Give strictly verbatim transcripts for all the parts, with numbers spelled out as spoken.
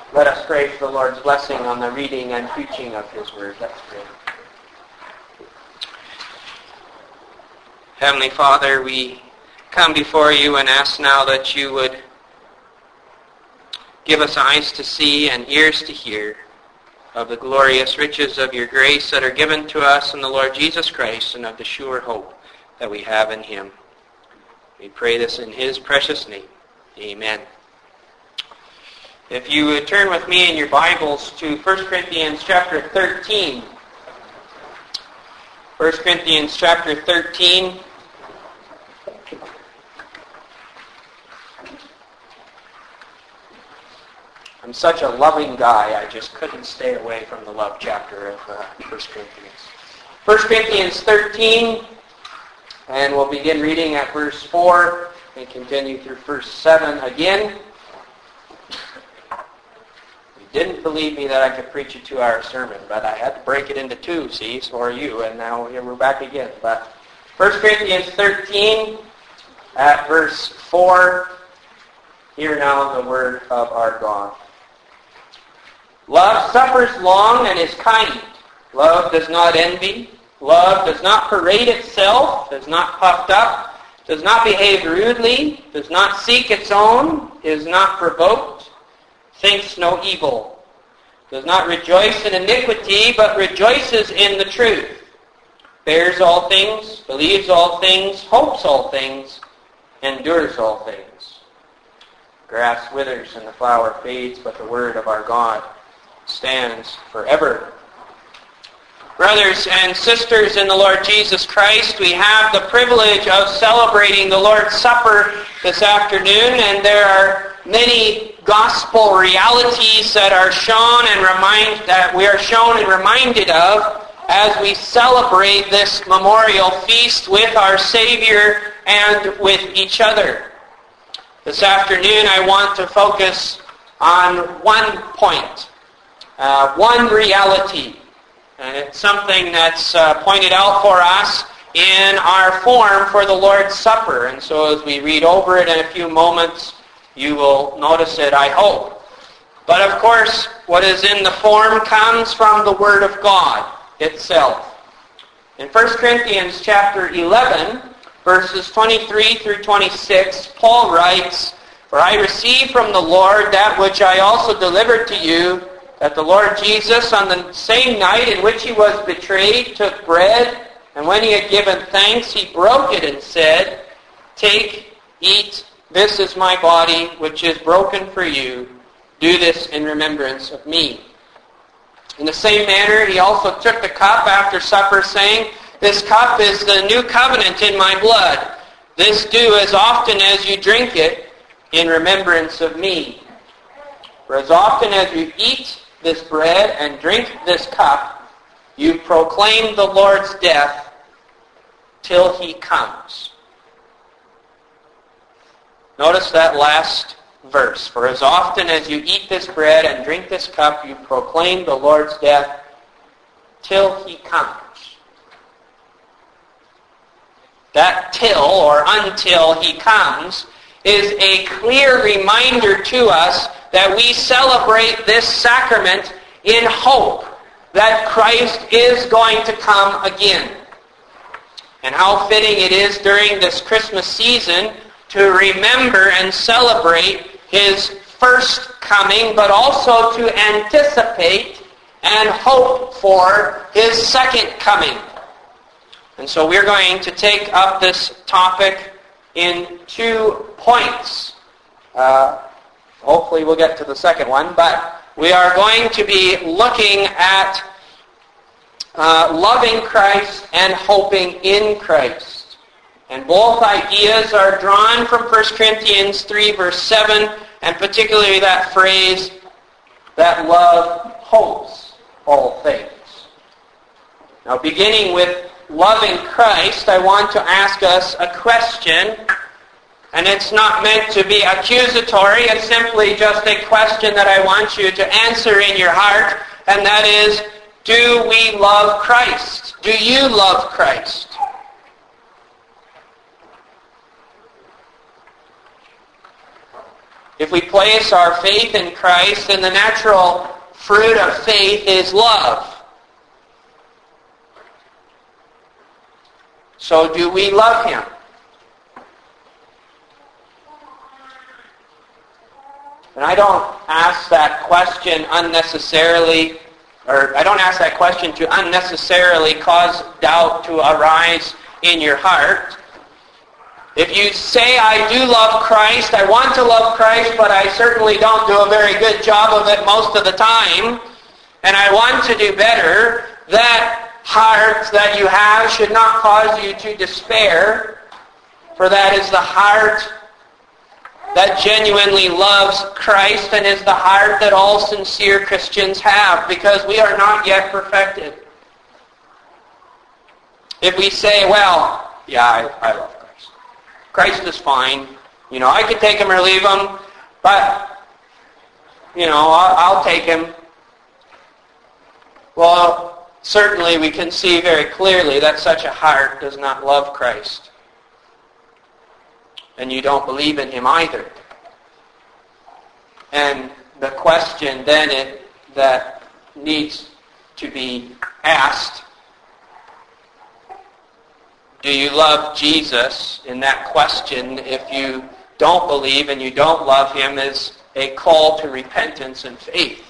Let us pray for the Lord's blessing on the reading and preaching of His Word. Let's pray. Heavenly Father, we come before you and ask now that you would give us eyes to see and ears to hear of the glorious riches of your grace that are given to us in the Lord Jesus Christ, and of the sure hope that we have in Him. We pray this in His precious name. Amen. If you would turn with me in your Bibles to First Corinthians chapter thirteen. First Corinthians chapter thirteen. I'm such a loving guy, I just couldn't stay away from the love chapter of uh, First Corinthians. First Corinthians thirteen, and we'll begin reading at verse four and continue through verse seven again. Didn't believe me that I could preach a two-hour sermon, but I had to break it into two, see, so are you, and now here we're back again. But First Corinthians thirteen, at verse four, hear now the word of our God. Love suffers long and is kind. Love does not envy. Love does not parade itself, does not puffed up, does not behave rudely, does not seek its own, is not provoked, thinks no evil, does not rejoice in iniquity, but rejoices in the truth, bears all things, believes all things, hopes all things, endures all things. Grass withers and the flower fades, but the word of our God stands forever. Brothers and sisters in the Lord Jesus Christ, we have the privilege of celebrating the Lord's Supper this afternoon, and there are many gospel realities that are shown and remind that we are shown and reminded of as we celebrate this memorial feast with our Savior and with each other. This afternoon I want to focus on one point, uh, one reality. And it's something that's uh, pointed out for us in our form for the Lord's Supper. And so as we read over it in a few moments, you will notice it, I hope. But of course, what is in the form comes from the Word of God itself. In First Corinthians chapter eleven, verses twenty-three through twenty-six, Paul writes, "For I received from the Lord that which I also delivered to you, that the Lord Jesus, on the same night in which he was betrayed, took bread, and when he had given thanks, he broke it and said, 'Take, eat, this is my body, which is broken for you. Do this in remembrance of me.' In the same manner, he also took the cup after supper, saying, 'This cup is the new covenant in my blood. This do as often as you drink it in remembrance of me. For as often as you eat this bread and drink this cup, you proclaim the Lord's death till he comes.'" Notice that last verse. "For as often as you eat this bread and drink this cup, you proclaim the Lord's death till he comes." That till, or until he comes, is a clear reminder to us that we celebrate this sacrament in hope that Christ is going to come again. And how fitting it is during this Christmas season to remember and celebrate his first coming, but also to anticipate and hope for his second coming. And so we're going to take up this topic in two points. Uh, hopefully we'll get to the second one, but we are going to be looking at uh, loving Christ and hoping in Christ. And both ideas are drawn from First Corinthians three, verse seven, and particularly that phrase that love hopes all things. Now, beginning with loving Christ, I want to ask us a question, and it's not meant to be accusatory. It's simply just a question that I want you to answer in your heart, and that is, do we love Christ? Do you love Christ? If we place our faith in Christ, then the natural fruit of faith is love. So do we love Him? And I don't ask that question unnecessarily, or I don't ask that question to unnecessarily cause doubt to arise in your heart. If you say, I do love Christ, I want to love Christ, but I certainly don't do a very good job of it most of the time, and I want to do better, that heart that you have should not cause you to despair, for that is the heart that genuinely loves Christ and is the heart that all sincere Christians have, because we are not yet perfected. If we say, well, yeah, I, I love Christ. Christ is fine. You know, I could take Him or leave Him, but, you know, I'll, I'll take Him. Well, certainly we can see very clearly that such a heart does not love Christ. And you don't believe in Him either. And the question then it, that needs to be asked, do you love Jesus? In that question, if you don't believe and you don't love Him, is a call to repentance and faith.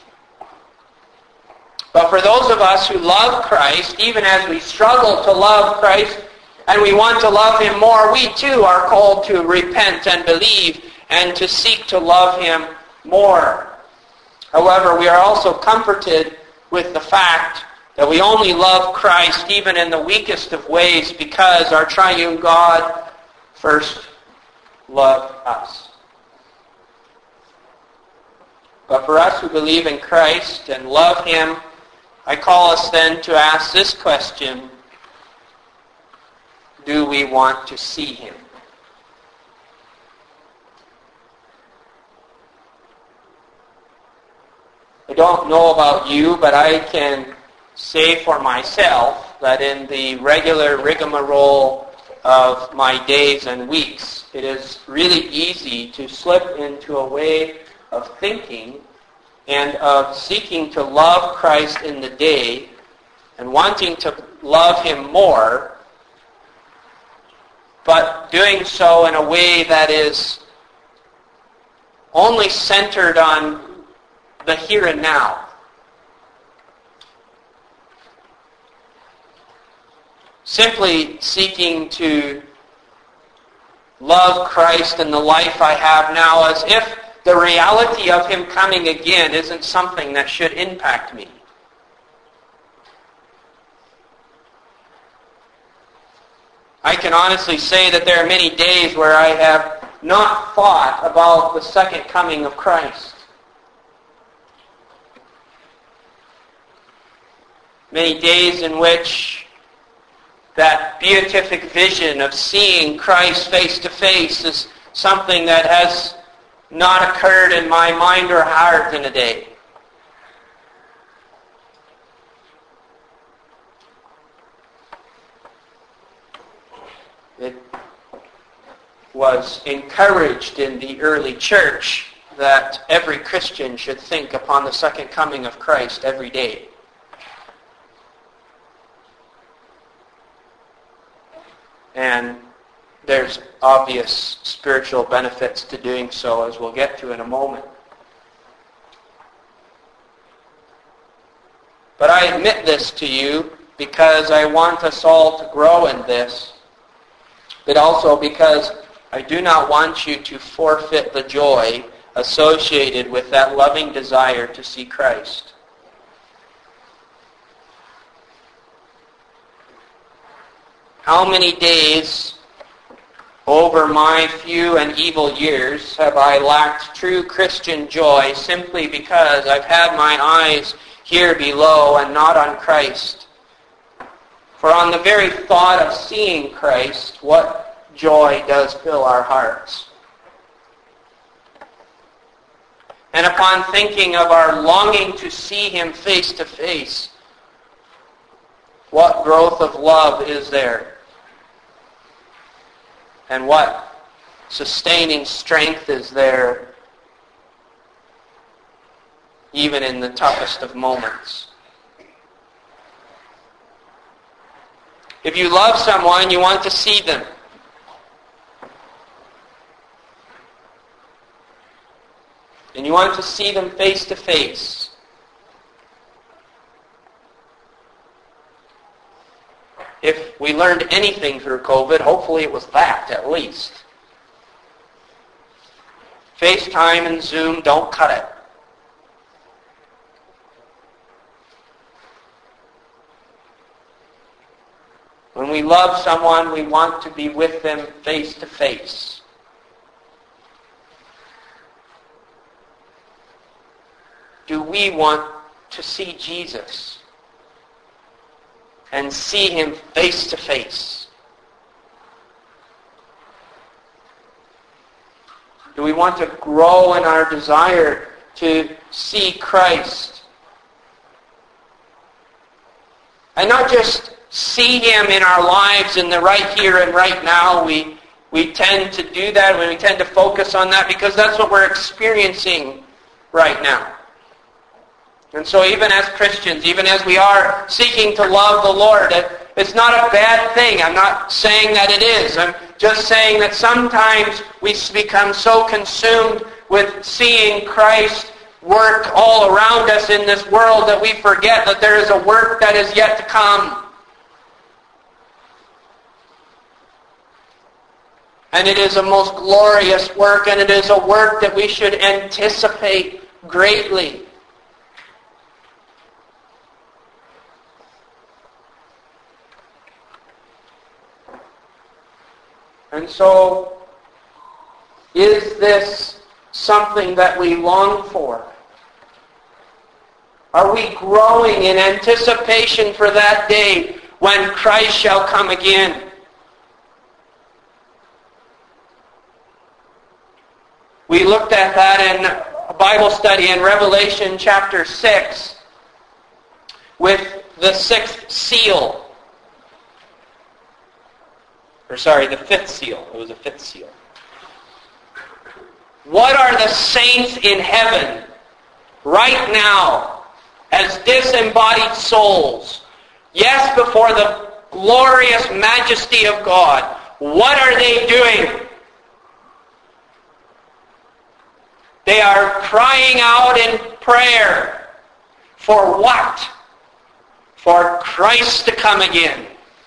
But for those of us who love Christ, even as we struggle to love Christ, and we want to love Him more, we too are called to repent and believe and to seek to love Him more. However, we are also comforted with the fact that we only love Christ even in the weakest of ways because our triune God first loved us. But for us who believe in Christ and love Him, I call us then to ask this question: do we want to see Him? I don't know about you, but I can say for myself that in the regular rigmarole of my days and weeks, it is really easy to slip into a way of thinking and of seeking to love Christ in the day and wanting to love Him more, but doing so in a way that is only centered on the here and now. Simply seeking to love Christ in the life I have now as if the reality of Him coming again isn't something that should impact me. I can honestly say that there are many days where I have not thought about the second coming of Christ. Many days in which that beatific vision of seeing Christ face to face is something that has not occurred in my mind or heart in a day. It was encouraged in the early church that every Christian should think upon the second coming of Christ every day. And there's obvious spiritual benefits to doing so, as we'll get to in a moment. But I admit this to you because I want us all to grow in this, but also because I do not want you to forfeit the joy associated with that loving desire to see Christ. How many days over my few and evil years have I lacked true Christian joy simply because I've had my eyes here below and not on Christ? For on the very thought of seeing Christ, what joy does fill our hearts. And upon thinking of our longing to see Him face to face, what growth of love is there? And what sustaining strength is there even in the toughest of moments. If you love someone, you want to see them. And you want to see them face to face. If we learned anything through COVID, hopefully it was that, at least. FaceTime and Zoom don't cut it. When we love someone, we want to be with them face to face. Do we want to see Jesus and see Him face to face? Do we want to grow in our desire to see Christ? And not just see Him in our lives in the right here and right now. We, we tend to do that when we tend to focus on that because that's what we're experiencing right now. And so even as Christians, even as we are seeking to love the Lord, it's not a bad thing. I'm not saying that it is. I'm just saying that sometimes we become so consumed with seeing Christ work all around us in this world that we forget that there is a work that is yet to come. And it is a most glorious work, and it is a work that we should anticipate greatly. And so, is this something that we long for? Are we growing in anticipation for that day when Christ shall come again? We looked at that in a Bible study in Revelation chapter six with the sixth seal. Or sorry, the fifth seal. It was a fifth seal. What are the saints in heaven right now as disembodied souls? Yes, before the glorious majesty of God. What are they doing? They are crying out in prayer. For what? For Christ to come again.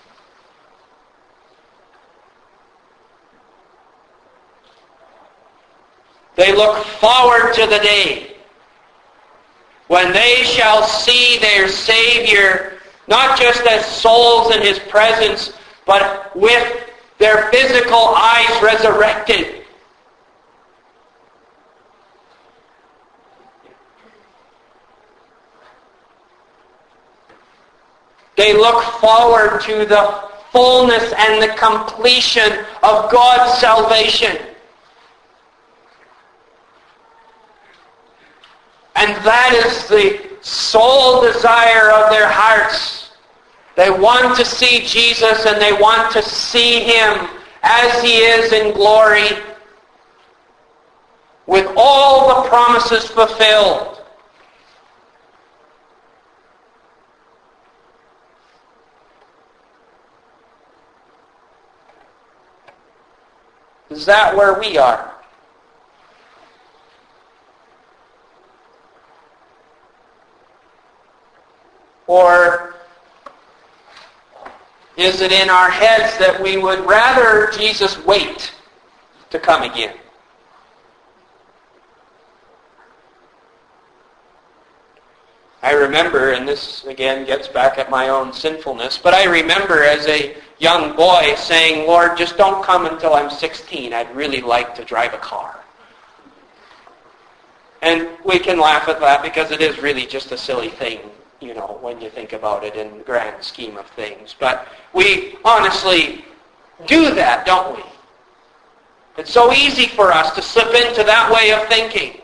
They look forward to the day when they shall see their Savior, not just as souls in His presence, but with their physical eyes resurrected. They look forward to the fullness and the completion of God's salvation. And that is the sole desire of their hearts. They want to see Jesus and they want to see Him as He is in glory, with all the promises fulfilled. Is that where we are? Or is it in our heads that we would rather Jesus wait to come again? I remember, and this again gets back at my own sinfulness, but I remember as a young boy saying, Lord, just don't come until I'm sixteen. I'd really like to drive a car. And we can laugh at that because it is really just a silly thing, you know, when you think about it in the grand scheme of things. But we honestly do that, don't we? It's so easy for us to slip into that way of thinking.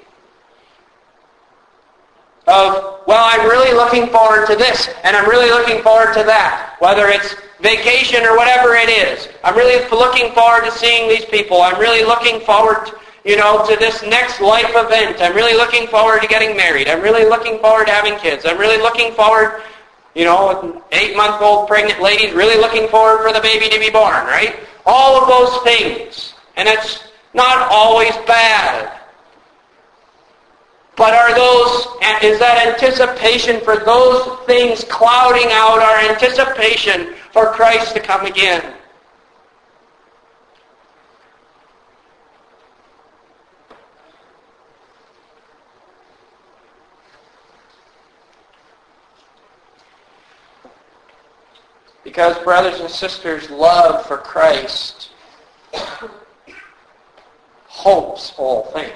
Of, well, I'm really looking forward to this, and I'm really looking forward to that. Whether it's vacation or whatever it is. I'm really looking forward to seeing these people. I'm really looking forward, to, you know, to this next life event. I'm really looking forward to getting married. I'm really looking forward to having kids. I'm really looking forward, you know, an eight-month-old pregnant lady's really looking forward for the baby to be born, right? All of those things. And it's not always bad. But are those, is that anticipation for those things clouding out our anticipation for Christ to come again? Because, brothers and sisters, love for Christ hopes all things.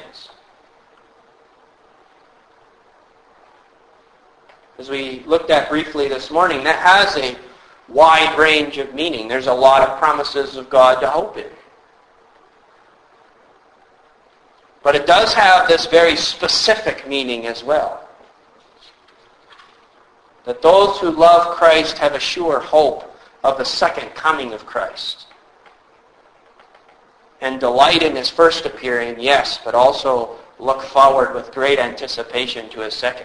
As we looked at briefly this morning, that has a wide range of meaning. There's a lot of promises of God to hope in. But it does have this very specific meaning as well. That those who love Christ have a sure hope of the second coming of Christ. And delight in His first appearing, yes, but also look forward with great anticipation to His second.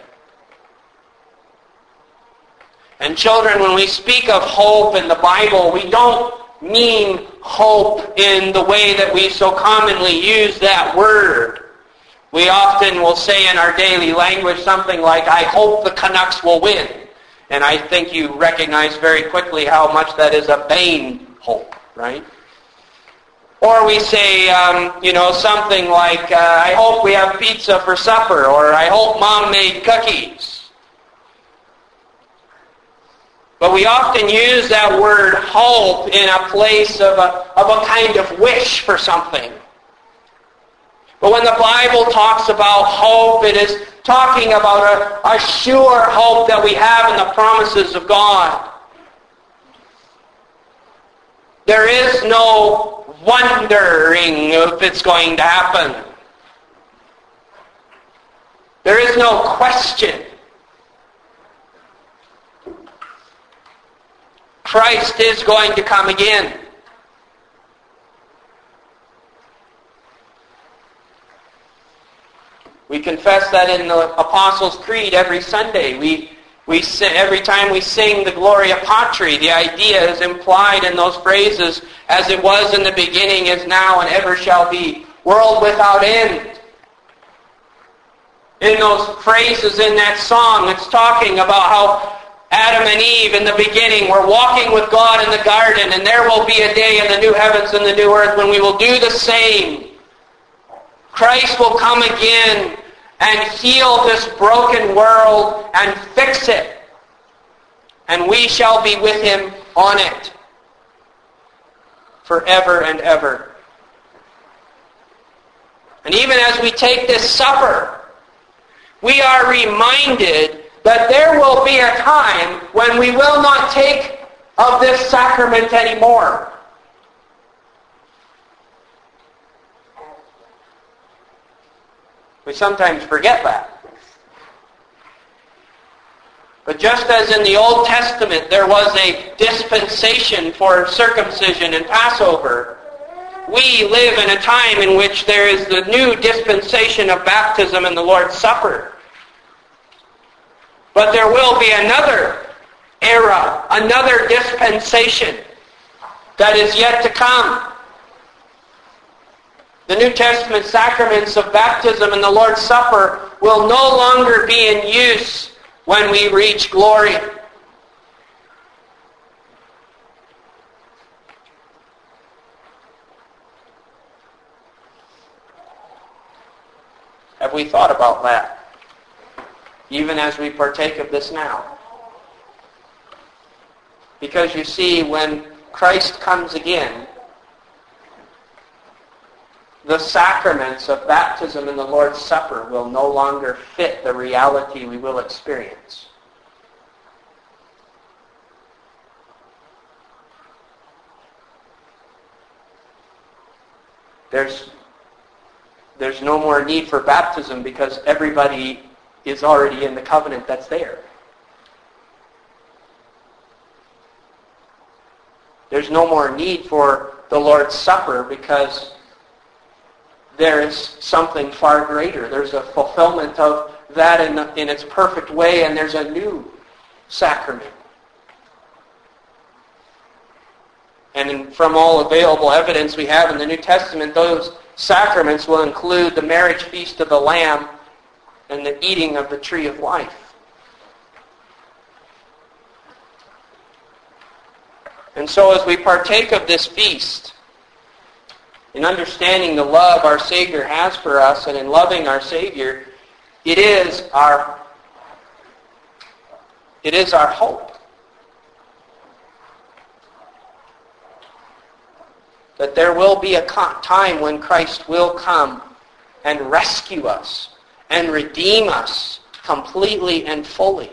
And children, when we speak of hope in the Bible, we don't mean hope in the way that we so commonly use that word. We often will say in our daily language something like, I hope the Canucks will win. And I think you recognize very quickly how much that is a vain hope, right? Or we say, um, you know, something like, uh, I hope we have pizza for supper, or I hope Mom made cookies. But we often use that word hope in a place of a, of a kind of wish for something. But when the Bible talks about hope, it is talking about a, a sure hope that we have in the promises of God. There is no wondering if it's going to happen. There is no question. Christ is going to come again. We confess that in the Apostles' Creed every Sunday. We, we every time we sing the Gloria Patri, the idea is implied in those phrases, as it was in the beginning, is now, and ever shall be, world without end. In those phrases in that song, it's talking about how Adam and Eve in the beginning were walking with God in the garden, and there will be a day in the new heavens and the new earth when we will do the same. Christ will come again and heal this broken world and fix it. And we shall be with Him on it forever and ever. And even as we take this supper, we are reminded that there will be a time when we will not take of this sacrament anymore. We sometimes forget that. But just as in the Old Testament there was a dispensation for circumcision and Passover, we live in a time in which there is the new dispensation of baptism and the Lord's Supper. But there will be another era, another dispensation that is yet to come. The New Testament sacraments of baptism and the Lord's Supper will no longer be in use when we reach glory. Have we thought about that? Even as we partake of this now. Because you see, when Christ comes again, the sacraments of baptism and the Lord's Supper will no longer fit the reality we will experience. There's, there's no more need for baptism because everybody is already in the covenant that's there. There's no more need for the Lord's Supper because there is something far greater. There's a fulfillment of that in, in its perfect way, and there's a new sacrament. And in, from all available evidence we have in the New Testament, those sacraments will include the marriage feast of the Lamb and the eating of the tree of life. And so as we partake of this feast, in understanding the love our Savior has for us and in loving our Savior, it is our, it is our hope that there will be a time when Christ will come and rescue us and redeem us completely and fully.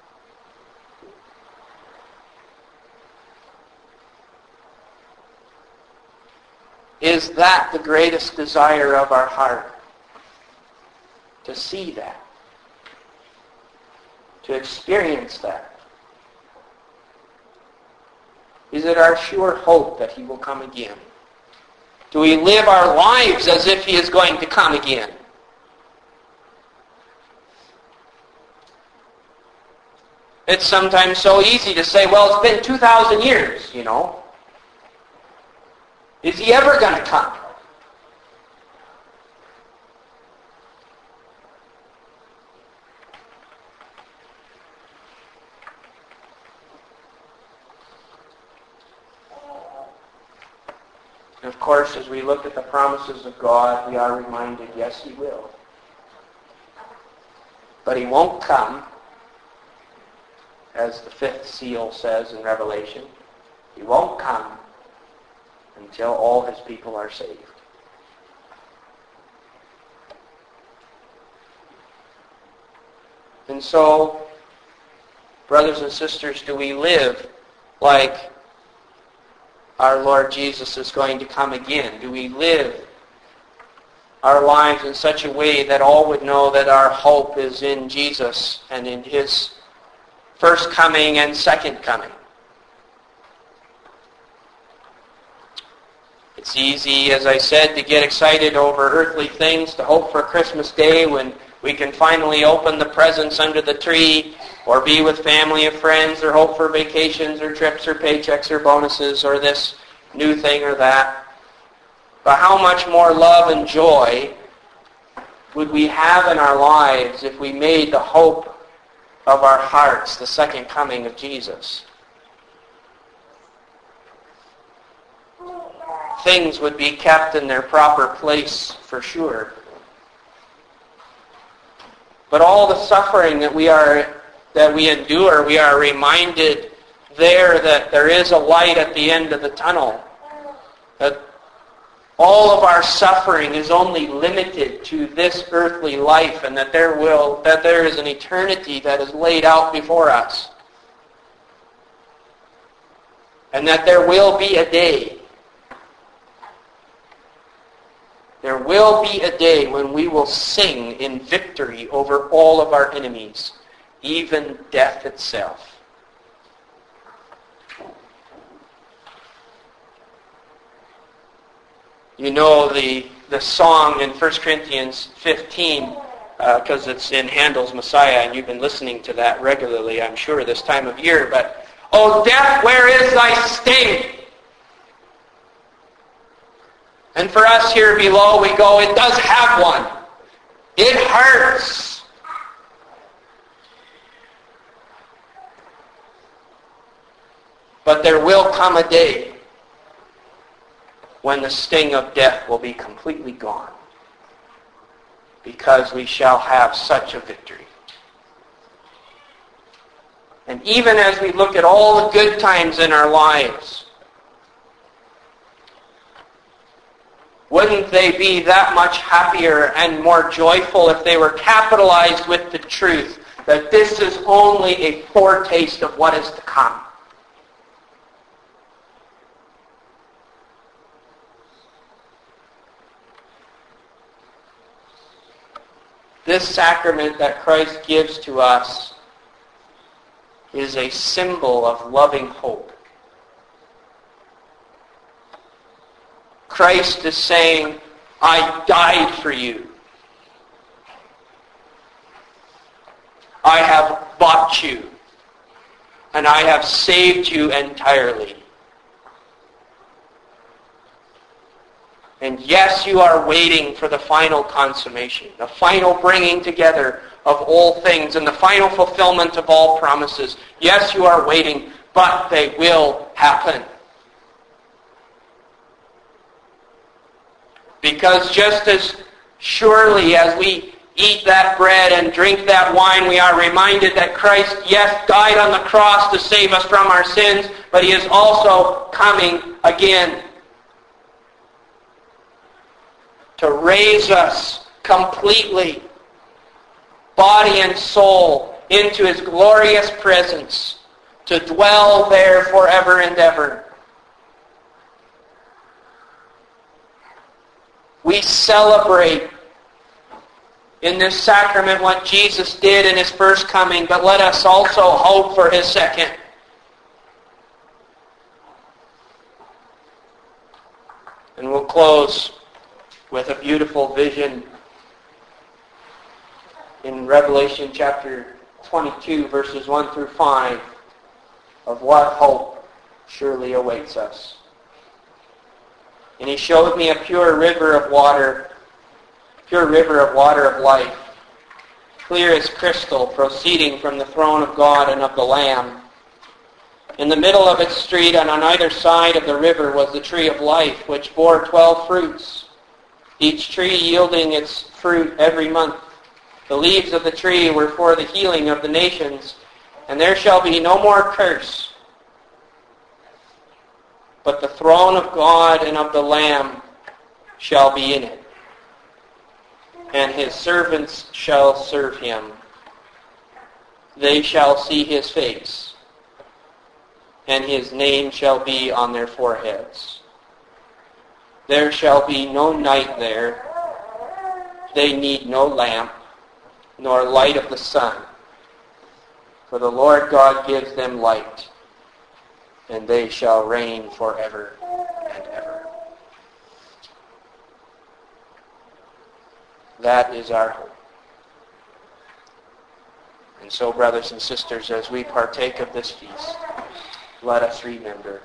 Is that the greatest desire of our heart? To see that. To experience that. Is it our sure hope that He will come again? Do we live our lives as if He is going to come again? It's sometimes so easy to say, well, it's been two thousand years, you know. Is He ever going to come? And of course, as we look at the promises of God, we are reminded, yes, He will. But He won't come, as the fifth seal says in Revelation. He won't come until all His people are saved. And so, brothers and sisters, do we live like our Lord Jesus is going to come again? Do we live our lives in such a way that all would know that our hope is in Jesus and in His first coming and second coming? It's easy, as I said, to get excited over earthly things, to hope for Christmas Day when we can finally open the presents under the tree, or be with family or friends, or hope for vacations or trips or paychecks or bonuses or this new thing or that. But how much more love and joy would we have in our lives if we made the hope of our hearts the second coming of Jesus? Things would be kept in their proper place for sure. But all the suffering that we are that we endure, we are reminded there that there is a light at the end of the tunnel. That all of our suffering is only limited to this earthly life, and that there will that there is an eternity that is laid out before us. And that there will be a day There will be a day when we will sing in victory over all of our enemies, even death itself. You know the, the song in First Corinthians fifteen, because uh, it's in Handel's Messiah, and you've been listening to that regularly, I'm sure, this time of year. But, "O death, where is thy sting?" And for us here below, we go, it does have one. It hurts. But there will come a day when the sting of death will be completely gone, because we shall have such a victory. And even as we look at all the good times in our lives, wouldn't they be that much happier and more joyful if they were capitalized with the truth that this is only a foretaste of what is to come? This sacrament that Christ gives to us is a symbol of loving hope. Christ is saying, I died for you. I have bought you, and I have saved you entirely. And yes, you are waiting for the final consummation, the final bringing together of all things, and the final fulfillment of all promises. Yes, you are waiting, but they will happen. Because just as surely as we eat that bread and drink that wine, we are reminded that Christ, yes, died on the cross to save us from our sins, but He is also coming again to raise us completely, body and soul, into His glorious presence, to dwell there forever and ever. We celebrate in this sacrament what Jesus did in His first coming, but let us also hope for His second. And we'll close with a beautiful vision in Revelation chapter twenty-two, verses one through five, of what hope surely awaits us. And He showed me a pure river of water, pure river of water of life, clear as crystal, proceeding from the throne of God and of the Lamb. In the middle of its street and on either side of the river was the tree of life, which bore twelve fruits, each tree yielding its fruit every month. The leaves of the tree were for the healing of the nations, and there shall be no more curse. But the throne of God and of the Lamb shall be in it, and His servants shall serve Him. They shall see His face, and His name shall be on their foreheads. There shall be no night there. They need no lamp, nor light of the sun, for the Lord God gives them light, and they shall reign forever and ever. That is our hope. And so, brothers and sisters, as we partake of this feast, let us remember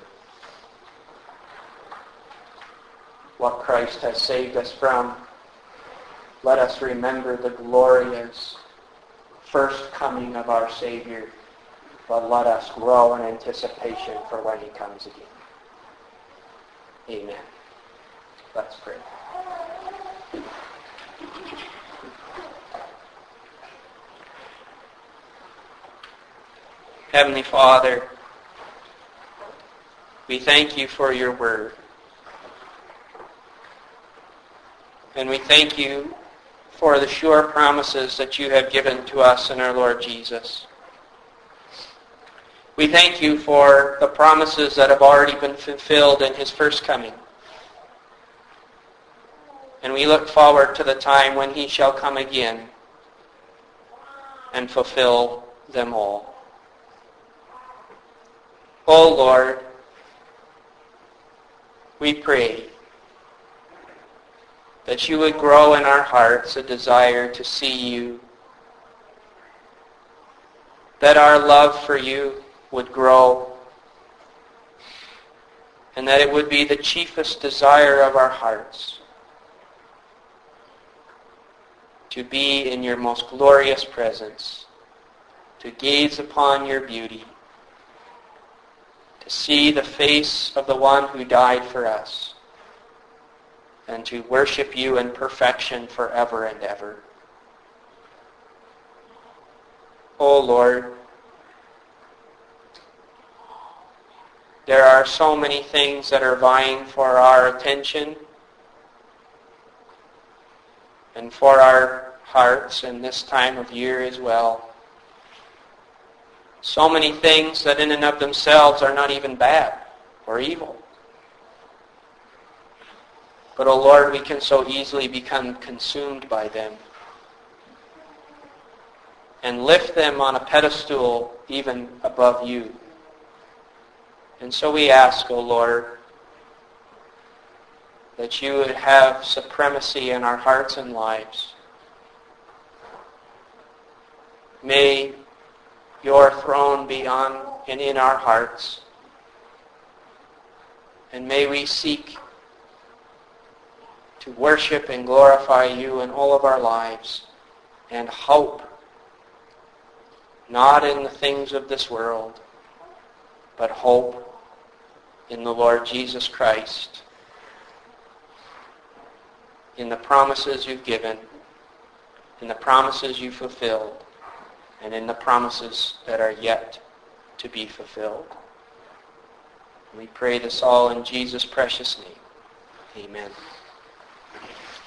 what Christ has saved us from. Let us remember the glorious first coming of our Savior, but let us grow in anticipation for when He comes again. Amen. Let's pray. Heavenly Father, we thank You for Your word. And we thank You for the sure promises that You have given to us in our Lord Jesus. We thank You for the promises that have already been fulfilled in His first coming. And we look forward to the time when He shall come again and fulfill them all. O Lord, we pray that You would grow in our hearts a desire to see You, that our love for You would grow, and that it would be the chiefest desire of our hearts to be in Your most glorious presence, to gaze upon Your beauty, to see the face of the one who died for us, and to worship You in perfection forever and ever. O Lord, there are so many things that are vying for our attention and for our hearts in this time of year as well. So many things that in and of themselves are not even bad or evil. But, O Lord, we can so easily become consumed by them and lift them on a pedestal even above You. And so we ask, O Lord, that you would have supremacy in our hearts and lives. May your throne be on and in our hearts. And may we seek to worship and glorify you in all of our lives and hope not in the things of this world, but hope in the Lord Jesus Christ, in the promises you've given, in the promises you fulfilled, and in the promises that are yet to be fulfilled. We pray this all in Jesus' precious name. Amen.